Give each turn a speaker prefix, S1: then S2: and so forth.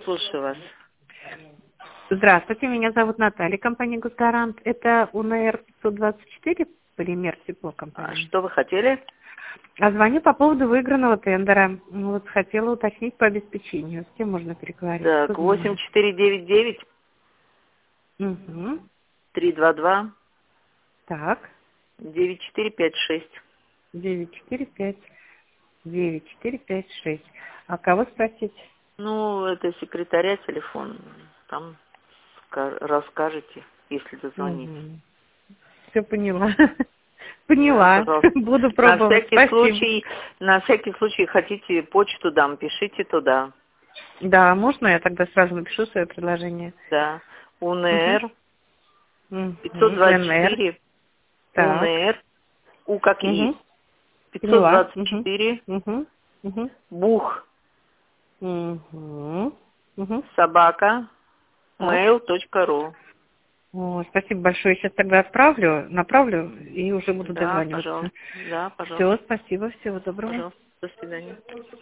S1: Слушаю вас.
S2: Здравствуйте, меня зовут Наталья, компания «Госгарант». Это УНР 524, полимер тепло компания.
S1: Что вы хотели?
S2: А звоню по поводу выигранного тендера. Вот хотела уточнить по обеспечению. С кем можно переговорить?
S1: Так, 8499
S2: Угу.
S1: 322
S2: Так,
S1: 9456.
S2: 9456. А кого спросить?
S1: Ну, это секретаря телефон. Там расскажете, если дозвонить.
S2: Угу. Все поняла.
S1: Да,
S2: Поняла.
S1: пожалуйста.
S2: Буду пробовать. Спасибо.
S1: На всякий случай хотите почту дам, пишите туда.
S2: Да, можно я тогда сразу напишу свое предложение?
S1: Да.
S2: Угу.
S1: УНР
S2: НР.
S1: 524.
S2: Так.
S1: УНР. У как и.
S2: Угу. Поняла. Угу.
S1: 524.
S2: Угу. Угу.
S1: Бух.
S2: Угу. Угу.
S1: Собака.
S2: Так.
S1: mail.ru.
S2: О, спасибо большое. Сейчас тогда направлю и уже буду
S1: Да,
S2: дозваниваться.
S1: пожалуйста. Да,
S2: Все,
S1: пожалуйста.
S2: спасибо, всего доброго.
S1: Пожалуйста. До свидания.